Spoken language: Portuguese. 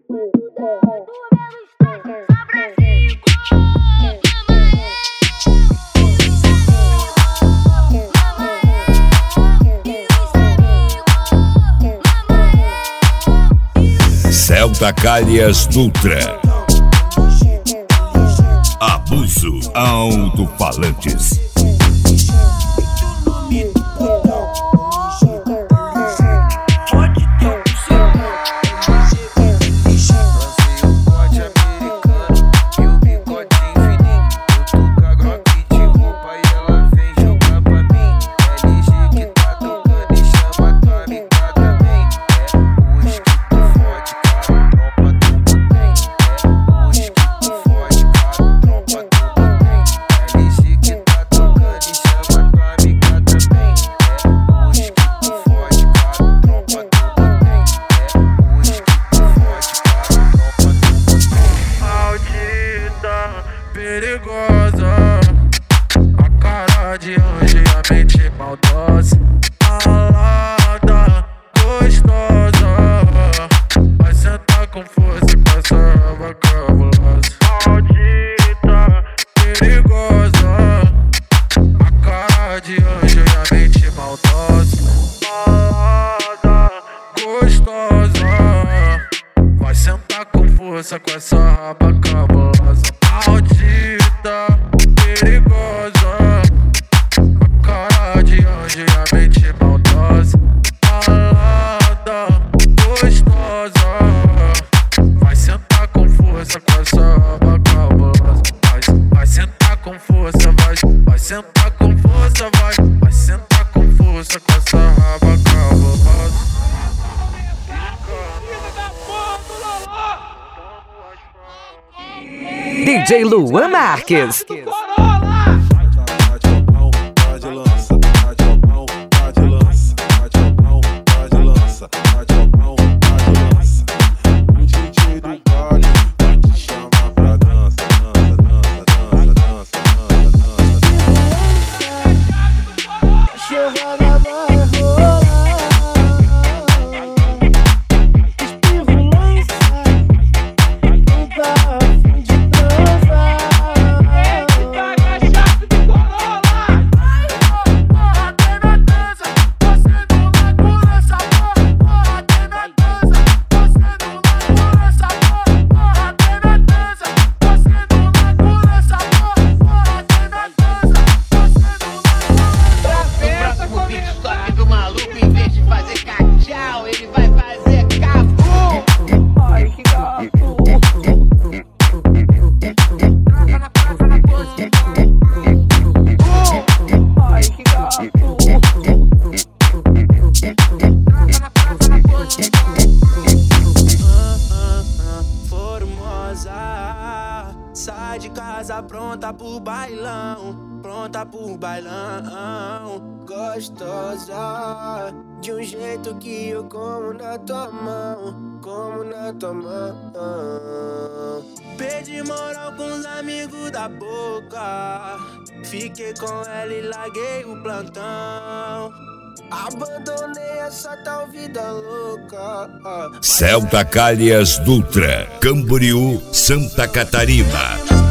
Celta Calhas Dutra. Abuso Alto-Falantes. Perigosa, a cara de anjo e a mente maldosa, malada, gostosa, vai sentar com força com essa raba cabulosa. Maldita, perigosa, a cara de anjo e a mente maldosa, malada, gostosa, vai sentar com força com essa raba cabulosa. Maldita, perigosa, a cara de anjo e a mente maldosa, malada, gostosa, vai sentar com força com essa raba cabulosa. Vai sentar com força, vai sentar com força, vai sentar com força com essa raba cabulosa. DJ Luan Marques. Sai de casa pronta pro bailão, pronta pro bailão. Gostosa, de um jeito que eu como na tua mão, como na tua mão. Perdi moral com os amigos da boca, fiquei com ela e larguei o plantão. Abandonei essa tal vida louca. Celta Calhas Dutra, Camboriú, Santa Catarina.